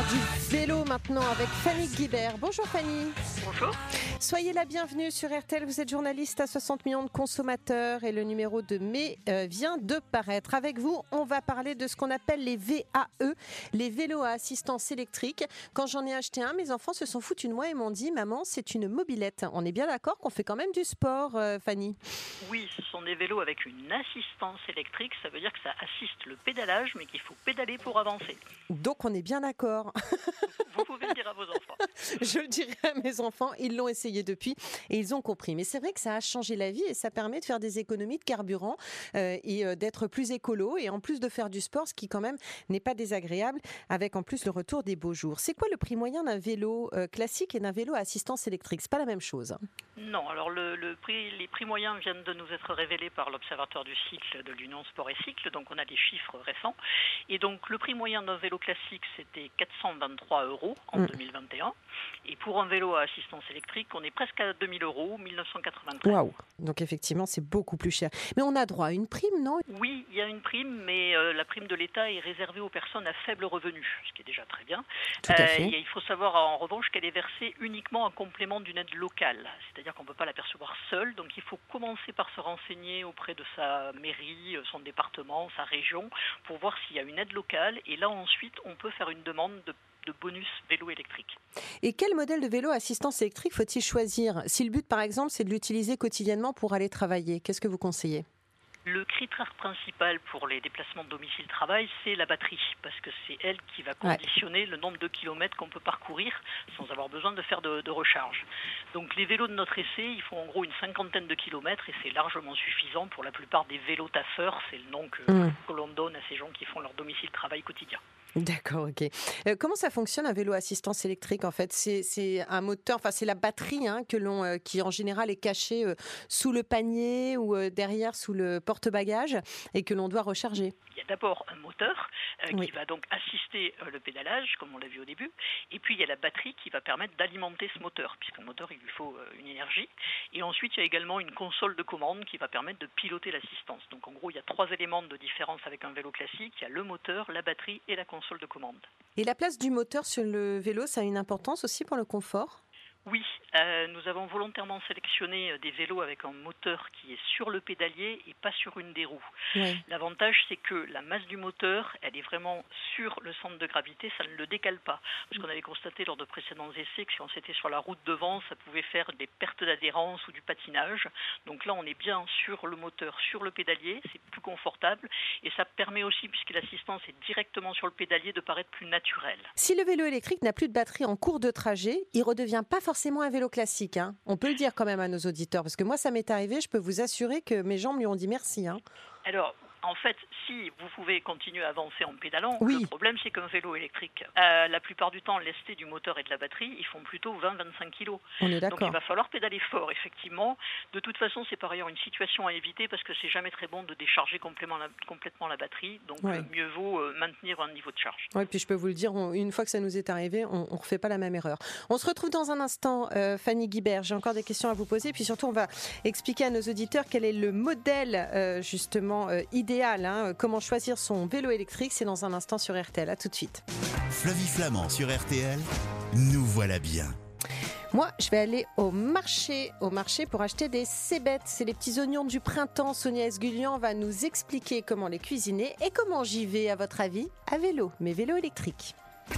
l'heure du vélo maintenant avec Fanny Guibert. Bonjour Fanny. Bonjour. Soyez la bienvenue sur RTL. Vous êtes journaliste à 60 millions de consommateurs et le numéro de mai vient de paraître. Avec vous, on va parler de ce qu'on appelle les VAE, les vélos à assistance électrique. Quand j'en ai acheté un, mes enfants se sont foutus de moi et m'ont dit « Maman, c'est une mobilette ». On est bien d'accord qu'on fait quand même du sport, Fanny? Oui, ce sont des vélos avec une assistance électrique. Ça veut dire que ça assiste le pédalage, mais qu'il faut pédaler pour avancer. Donc on est bien d'accord. Vous pouvez le dire à vos enfants. Je le dirai à mes enfants, ils l'ont essayé depuis et ils ont compris. Mais c'est vrai que ça a changé la vie et ça permet de faire des économies de carburant et d'être plus écolo et en plus de faire du sport, ce qui quand même n'est pas désagréable, avec en plus le retour des beaux jours. C'est quoi le prix moyen d'un vélo classique et d'un vélo à assistance électrique? C'est pas la même chose. Non, alors les prix moyens viennent de nous être révélés par l'Observatoire du cycle de l'Union Sport et Cycle, donc on a des chiffres récents. Et donc le prix moyen d'un vélo classique, c'était 423 € en 2021. Et pour un vélo à assistance électrique, on est presque à 2000 €, 1993. Waouh! Donc effectivement, c'est beaucoup plus cher. Mais on a droit à une prime, non? Oui, il y a une prime, mais la prime de l'État est réservée aux personnes à faible revenu, ce qui est déjà très bien. Tout à fait. Et il faut savoir en revanche qu'elle est versée uniquement en complément d'une aide locale, c'est-à-dire qu'on ne peut pas l'apercevoir seule, donc il faut commencer par se renseigner auprès de sa mairie, son département, sa région, pour voir s'il y a une aide locale, et là ensuite on peut faire une demande de bonus vélo électrique. Et quel modèle de vélo à assistance électrique faut-il choisir? Si le but, par exemple, c'est de l'utiliser quotidiennement pour aller travailler, qu'est-ce que vous conseillez? Le critère principal pour les déplacements de domicile-travail, c'est la batterie, parce que c'est elle qui va conditionner le nombre de kilomètres qu'on peut parcourir sans avoir besoin de faire de recharge. Donc les vélos de notre essai, ils font en gros une 50aine de kilomètres et c'est largement suffisant pour la plupart des vélos taffeurs, c'est le nom que l'on donne à ces gens qui font leur domicile-travail quotidien. D'accord, ok. Comment ça fonctionne un vélo à assistance électrique en fait? C'est un moteur, enfin c'est la batterie qui en général est cachée sous le panier ou derrière sous le porte-bagages et que l'on doit recharger. Il y a d'abord un moteur qui va donc assister le pédalage, comme on l'a vu au début, et puis il y a la batterie qui va permettre d'alimenter ce moteur, puisqu'un moteur il lui faut une énergie, et ensuite il y a également une console de commande qui va permettre de piloter l'assistance. Donc en gros il y a 3 éléments de différence avec un vélo classique, il y a le moteur, la batterie et la console de commande. Et la place du moteur sur le vélo, ça a une importance aussi pour le confort? Oui, nous avons volontairement sélectionné des vélos avec un moteur qui est sur le pédalier et pas sur une des roues. Oui. L'avantage, c'est que la masse du moteur, elle est vraiment sur le centre de gravité, ça ne le décale pas. Parce qu'on avait constaté lors de précédents essais que si on s'était sur la route devant, ça pouvait faire des pertes d'adhérence ou du patinage. Donc là, on est bien sur le moteur, sur le pédalier, c'est plus confortable et ça permet aussi, puisque l'assistance est directement sur le pédalier, de paraître plus naturel. Si le vélo électrique n'a plus de batterie en cours de trajet, il redevient pas forcément un vélo classique. On peut le dire quand même à nos auditeurs, parce que moi ça m'est arrivé, je peux vous assurer que mes jambes lui ont dit merci. Alors, en fait, si vous pouvez continuer à avancer en pédalant, Oui. Le problème c'est qu'un vélo électrique, la plupart du temps, lesté du moteur et de la batterie, ils font plutôt 20-25 kg. On est Donc d'accord. il va falloir pédaler fort, effectivement. De toute façon, c'est par ailleurs une situation à éviter parce que c'est jamais très bon de décharger complètement la batterie. Donc mieux vaut maintenir un niveau de charge. Oui, puis je peux vous le dire, une fois que ça nous est arrivé, on ne refait pas la même erreur. On se retrouve dans un instant, Fanny Guibert. J'ai encore des questions à vous poser. Puis surtout, on va expliquer à nos auditeurs quel est le modèle justement idéal. Comment choisir son vélo électrique. C'est dans un instant sur RTL. À tout de suite. Flavie Flamand sur RTL, nous voilà bien. Moi, je vais aller au marché pour acheter des cébettes. C'est les petits oignons du printemps. Sonia Esgulian va nous expliquer comment les cuisiner et comment j'y vais, à votre avis, à vélo, mais vélo électrique.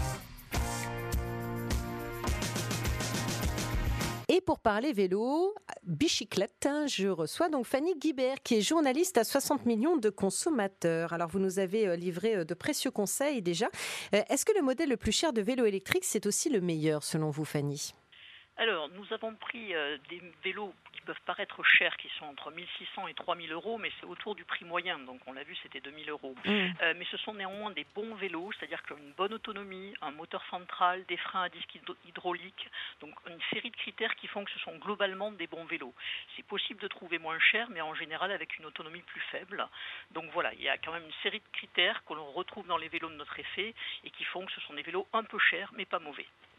Et pour parler vélo, bicyclette, je reçois donc Fanny Guibert, qui est journaliste à 60 millions de consommateurs. Alors, vous nous avez livré de précieux conseils déjà. Est-ce que le modèle le plus cher de vélo électrique, c'est aussi le meilleur, selon vous, Fanny ? Alors, nous avons pris des vélos qui peuvent paraître chers, qui sont entre 1600 et 3000 €, mais c'est autour du prix moyen. Donc, on l'a vu, c'était 2000 €. Mais ce sont néanmoins des bons vélos, c'est-à-dire qu'ils ont une bonne autonomie, un moteur central, des freins à disque hydraulique. Donc, une série de critères qui font que ce sont globalement des bons vélos. C'est possible de trouver moins cher, mais en général avec une autonomie plus faible. Donc, voilà, il y a quand même une série de critères que l'on retrouve dans les vélos de notre essai et qui font que ce sont des vélos un peu chers, mais pas mauvais.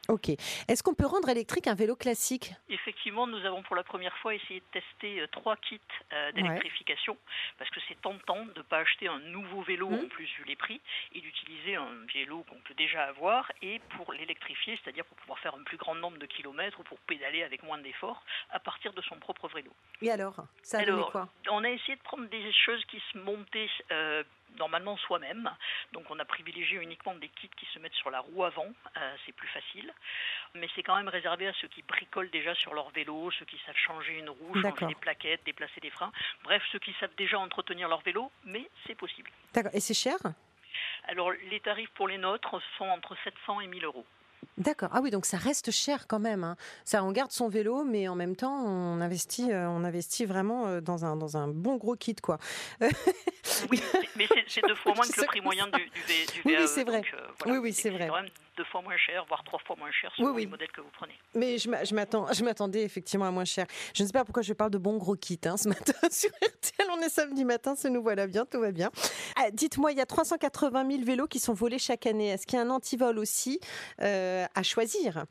Ok. Est-ce qu'on peut rendre électrique un vélo classique ? Effectivement, nous avons pour la première fois essayé de tester 3 kits d'électrification, parce que c'est tentant de ne pas acheter un nouveau vélo, en plus vu les prix, et d'utiliser un vélo qu'on peut déjà avoir, et pour l'électrifier, c'est-à-dire pour pouvoir faire un plus grand nombre de kilomètres ou pour pédaler avec moins d'efforts à partir de son propre vélo. Et alors, ça a donné quoi ? On a essayé de prendre des choses qui se montaient normalement soi-même. Donc on a privilégié uniquement des kits qui se mettent sur la roue avant, c'est plus facile. Mais c'est quand même réservé à ceux qui bricolent déjà sur leur vélo, ceux qui savent changer une roue, changer des plaquettes, déplacer des freins. Bref, ceux qui savent déjà entretenir leur vélo, mais c'est possible. D'accord. Et c'est cher ? Alors les tarifs pour les nôtres sont entre 700 et 1000 euros. D'accord. Ah oui, donc ça reste cher quand même. Hein. Ça, on garde son vélo, mais en même temps, on investit vraiment dans un bon gros kit, quoi. Oui, mais c'est 2 fois moins que le prix moyen du VAE. Oui, c'est vrai. Donc, voilà, oui, c'est vrai. C'est quand même 2 fois moins cher, voire 3 fois moins cher selon les modèles que vous prenez. Mais je m'attendais effectivement à moins cher. Je ne sais pas pourquoi je parle de bon gros kit ce matin sur RTL. On est samedi matin, nous voilà bien, tout va bien. Dites-moi, il y a 380 000 vélos qui sont volés chaque année. Est-ce qu'il y a un antivol aussi à choisir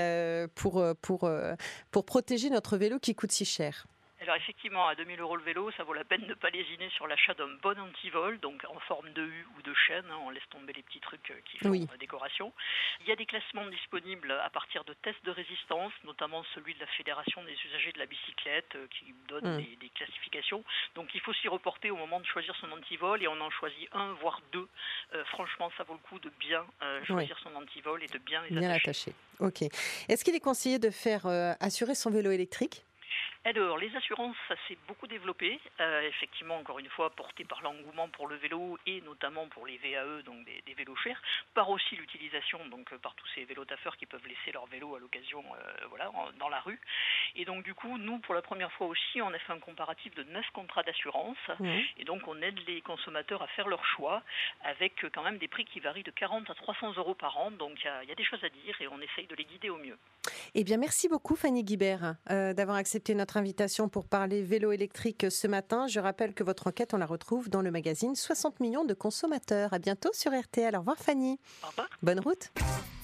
pour protéger notre vélo qui coûte si cher ? Alors effectivement, à 2 000 euros le vélo, ça vaut la peine de ne pas lésiner sur l'achat d'un bon antivol, donc en forme de U ou de chaîne, on laisse tomber les petits trucs qui font décoration. Il y a des classements disponibles à partir de tests de résistance, notamment celui de la Fédération des usagers de la bicyclette qui donne des classifications. Donc il faut s'y reporter au moment de choisir son antivol et on en choisit 1 voire 2. Franchement, ça vaut le coup de bien choisir son antivol et de bien les attacher. Ok. Est-ce qu'il est conseillé de faire assurer son vélo électrique ? Alors, les assurances, ça s'est beaucoup développé, effectivement, encore une fois, porté par l'engouement pour le vélo et notamment pour les VAE, donc des vélos chers, par aussi l'utilisation, donc par tous ces vélotaffeurs qui peuvent laisser leur vélo à l'occasion dans la rue. Et donc, du coup, nous, pour la première fois aussi, on a fait un comparatif de 9 contrats d'assurance, et donc on aide les consommateurs à faire leur choix, avec quand même des prix qui varient de 40 à 300 euros par an, donc il y a des choses à dire et on essaye de les guider au mieux. Eh bien, merci beaucoup Fanny Guibert d'avoir accepté notre invitation pour parler vélo électrique ce matin. Je rappelle que votre enquête, on la retrouve dans le magazine 60 millions de consommateurs. À bientôt sur RTL. Au revoir Fanny. Au revoir. Bonne route.